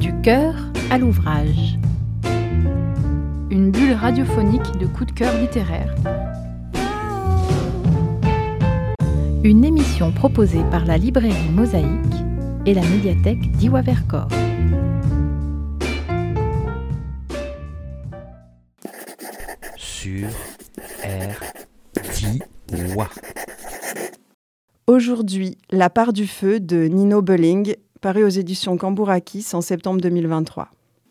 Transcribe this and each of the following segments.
Du cœur à l'ouvrage. Une bulle radiophonique de coups de cœur littéraires. Une émission proposée par la librairie Mosaïque et la médiathèque d'Iwa Vercors. Sur RDIWA. Aujourd'hui, La part du feu de Nino Bölling, paru aux éditions Cambourakis en septembre 2023.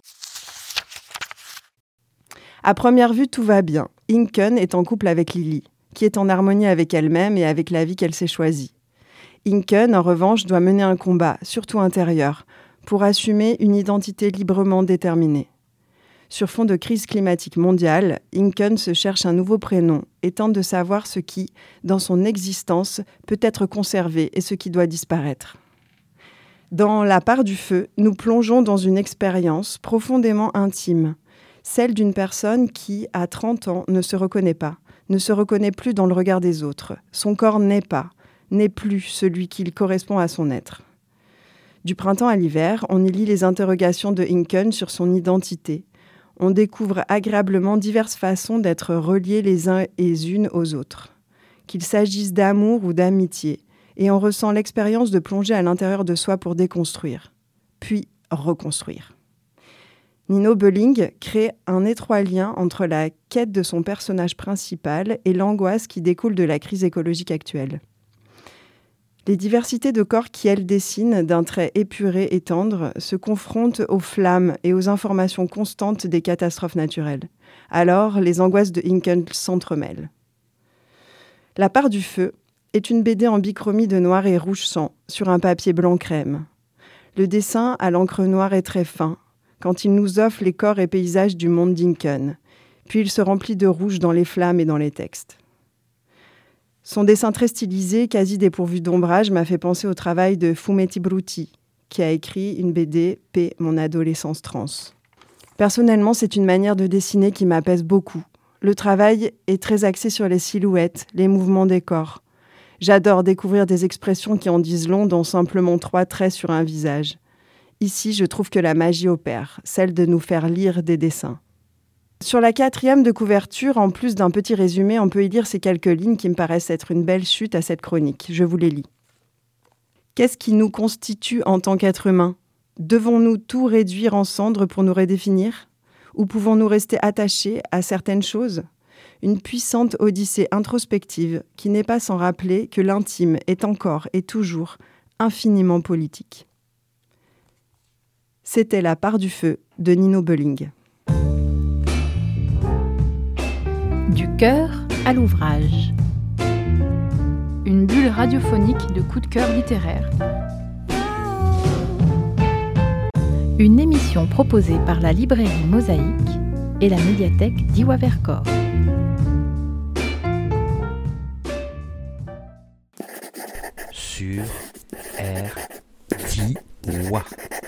À première vue, tout va bien. Inken est en couple avec Lily, qui est en harmonie avec elle-même et avec la vie qu'elle s'est choisie. Inken, en revanche, doit mener un combat, surtout intérieur, pour assumer une identité librement déterminée. Sur fond de crise climatique mondiale, Inken se cherche un nouveau prénom et tente de savoir ce qui, dans son existence, peut être conservé et ce qui doit disparaître. Dans La part du feu, nous plongeons dans une expérience profondément intime, celle d'une personne qui, à 30 ans, ne se reconnaît pas, ne se reconnaît plus dans le regard des autres. Son corps n'est plus celui qui correspond à son être. Du printemps à l'hiver, on y lit les interrogations de Inken sur son identité. On découvre agréablement diverses façons d'être reliés les uns et les unes aux autres, qu'il s'agisse d'amour ou d'amitié, et on ressent l'expérience de plonger à l'intérieur de soi pour déconstruire, puis reconstruire. Nino Bölling crée un étroit lien entre la quête de son personnage principal et l'angoisse qui découle de la crise écologique actuelle. Les diversités de corps qui, elle, dessine d'un trait épuré et tendre se confrontent aux flammes et aux informations constantes des catastrophes naturelles. Alors, les angoisses de Inken s'entremêlent. La part du feu est une BD en bichromie de noir et rouge sang sur un papier blanc crème. Le dessin à l'encre noire est très fin quand il nous offre les corps et paysages du monde d'Inken, puis il se remplit de rouge dans les flammes et dans les textes. Son dessin très stylisé, quasi dépourvu d'ombrage, m'a fait penser au travail de Fumetti Brutti, qui a écrit une BD « P. Mon adolescence trans ». Personnellement, c'est une manière de dessiner qui m'apaise beaucoup. Le travail est très axé sur les silhouettes, les mouvements des corps. J'adore découvrir des expressions qui en disent long dans simplement 3 traits sur un visage. Ici, je trouve que la magie opère, celle de nous faire lire des dessins. Sur la 4e de couverture, en plus d'un petit résumé, on peut y lire ces quelques lignes qui me paraissent être une belle chute à cette chronique. Je vous les lis. Qu'est-ce qui nous constitue en tant qu'être humain ? Devons-nous tout réduire en cendres pour nous redéfinir ? Ou pouvons-nous rester attachés à certaines choses ? Une puissante odyssée introspective qui n'est pas sans rappeler que l'intime est encore et toujours infiniment politique. C'était La part du feu de Nino Bölling. Du cœur à l'ouvrage. Une bulle radiophonique de coups de cœur littéraires. Une émission proposée par la librairie Mosaïque et la médiathèque d'Iwa Vercors. Sur RDIWA.